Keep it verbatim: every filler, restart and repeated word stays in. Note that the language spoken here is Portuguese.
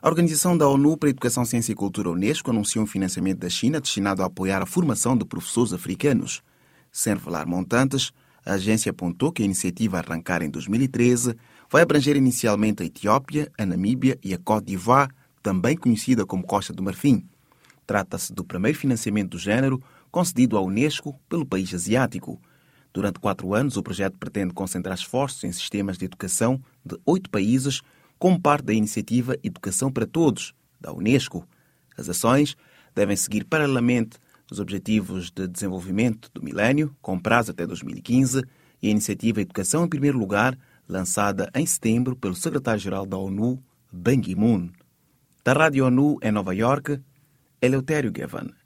A Organização da ONU para a Educação, Ciência e Cultura, Unesco, anunciou um financiamento da China destinado a apoiar a formação de professores africanos. Sem revelar montantes, a agência apontou que a iniciativa a arrancar em dois mil e treze vai abranger inicialmente a Etiópia, a Namíbia e a Côte d'Ivoire, também conhecida como Costa do Marfim. Trata-se do primeiro financiamento do género concedido à Unesco pelo país asiático. Durante quatro anos, o projeto pretende concentrar esforços em sistemas de educação de oito países, como parte da iniciativa Educação para Todos, da Unesco. As ações devem seguir paralelamente os Objetivos de Desenvolvimento do Milénio, com prazo até dois mil e quinze, e a iniciativa Educação em Primeiro Lugar, lançada em setembro pelo secretário-geral da ONU, Ban Ki-moon. Da Rádio ONU em Nova Iorque, Eleutério Gavan.